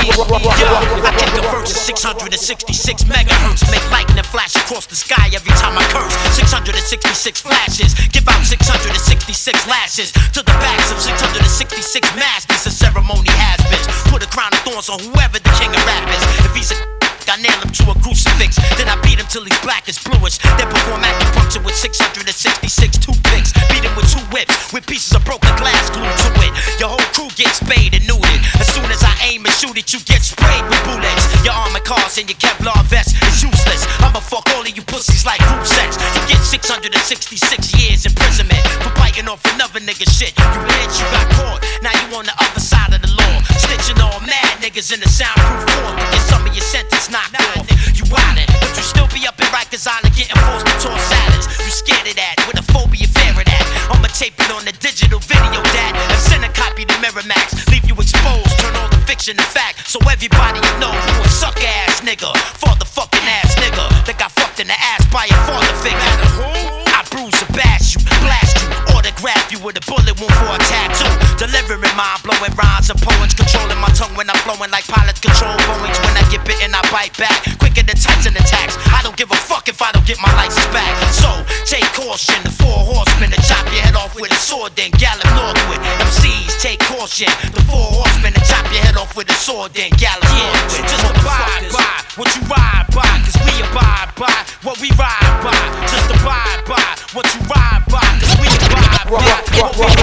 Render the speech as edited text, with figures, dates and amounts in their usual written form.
I kick a verse at 666 megahertz. Make lightning flash across the sky every time I curse. 666 flashes, give out 666 lashes to the backs of 666 masters. The ceremony has been. Put a crown of thorns on whoever the king of rap is. If he's a I nail him to a crucifix, then I beat him till he's black as bluish. Then perform acupuncture with 666 toothpicks. Beat him with 2 whips, with pieces of broken glass glued to it. Your whole crew gets spayed and neutered. As soon as I aim and shoot it, you get sprayed with bullets. Your armored cars and your Kevlar vest is useless. I'ma fuck all of you pussies like group sex. You get 666 years imprisonment for biting off another nigga shit. You bitch, you got caught, now you on the other side of the law. Snitching all mad niggas in the soundproof court to get some of your sentence knocked off. You wildin', but you still be up in Rikers Island getting forced to toss salads. You scared of that, with a phobia fear of that. I'ma tape it on the digital video that and send a copy to Miramax. Leave you exposed, turn all the fiction to fact. So everybody you know you a suck ass nigga, father fucking ass nigga that got fucked in the ass by a father figure. I bruise and bash you, blast you, autograph you with a bullet wound for a tattoo. Delivering mind-blowing rhymes and poems, controlling my tongue when I'm flowing like pilots control Boeings. When I get bitten, I bite back quicker than Tyson attacks. I don't give a fuck if I don't get my license back. So take caution, the 4 horsemen to chop your head off with a sword, then gallop northward. MCs take caution, the 4 horsemen to chop your head off with a sword, then gallop northward. So just abide by what you ride by, cause we abide by what we ride by. Just abide by what you ride by, cause we abide by what we ride by.